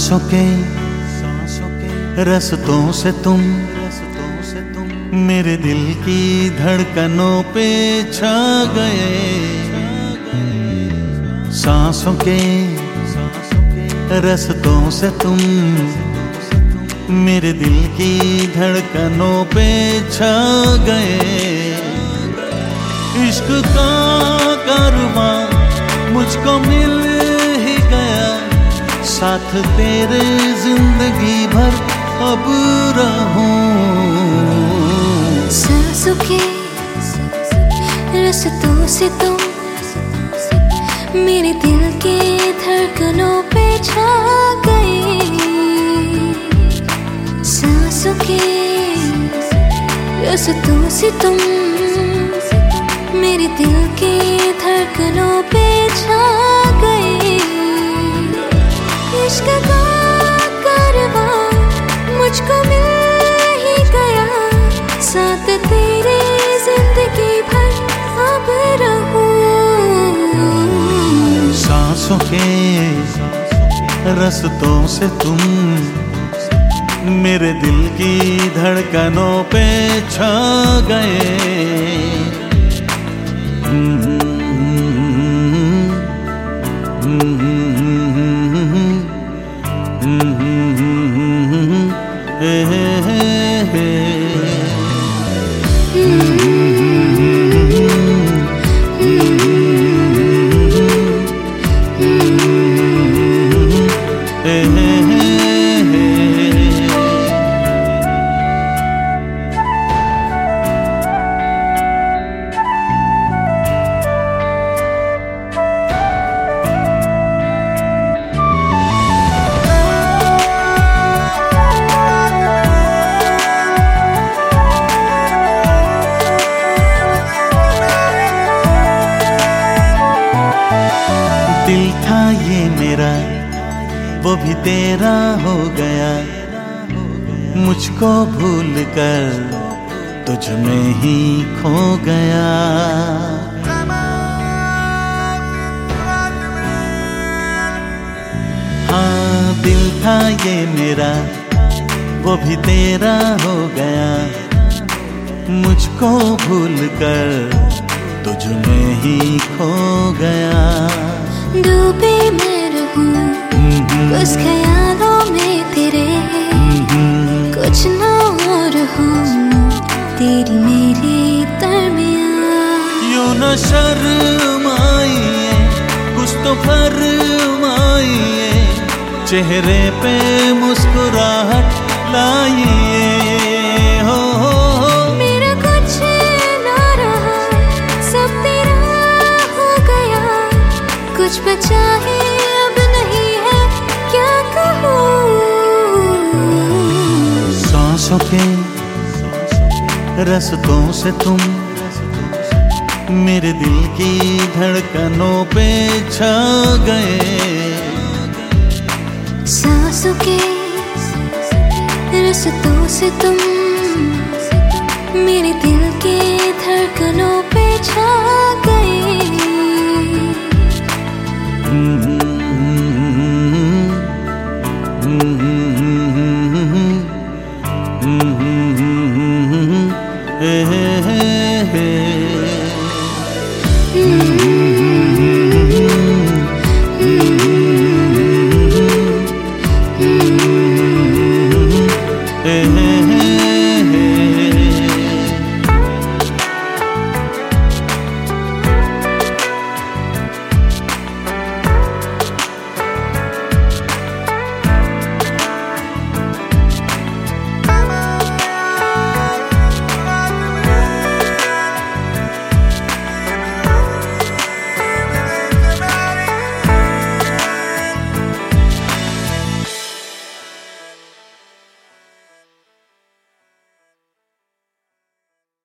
सांसों के रस्तों से तुम मेरे दिल की धड़कनों पे छा गए। सांसों के रस्तों से तुम मेरे दिल की धड़कनों पे छा गए। इश्क का कारवां मुझको मिल ही गया, साथ तेरे जिंदगी भर अब रहूं। सांसों के रस्तों से तुम मेरे दिल के धड़कनों पे छा गए। सांसों के रस्तों से तुम मेरे दिल के धड़कनों पे छा गए। इश्क का कारवां मुझको मिल ही गया, साथ तेरे जिंदगी भर अब रहूं। सांसों के रस्तों से तुम मेरे दिल की धड़कनों पे छा गए। दिल था ये मेरा वो भी तेरा हो गया, मुझको भूल कर तुझ में ही खो गया। हाँ दिल था ये मेरा वो भी तेरा हो गया, मुझको भूल कर तुझ में ही खो गया। डूबे मैं रहूं उस ख्यालों में तेरे, कुछ ना और हूँ तेरी मेरी दरमियाँ। यूं न शर्माइए कुछ तो फरमाइए, चेहरे पे मुस्कुराहट लाइए। हो मेरा कुछ ना रहा, सब तेरा हो गया, कुछ बचा है अब नहीं है, क्या कहूँ। सांसों के रस्तों से तुम मेरे दिल की धड़कनों पे छा गए। सांसों के रस्तों से तुम मेरे दिल के धड़कनों पे छा गए। Hey, hey.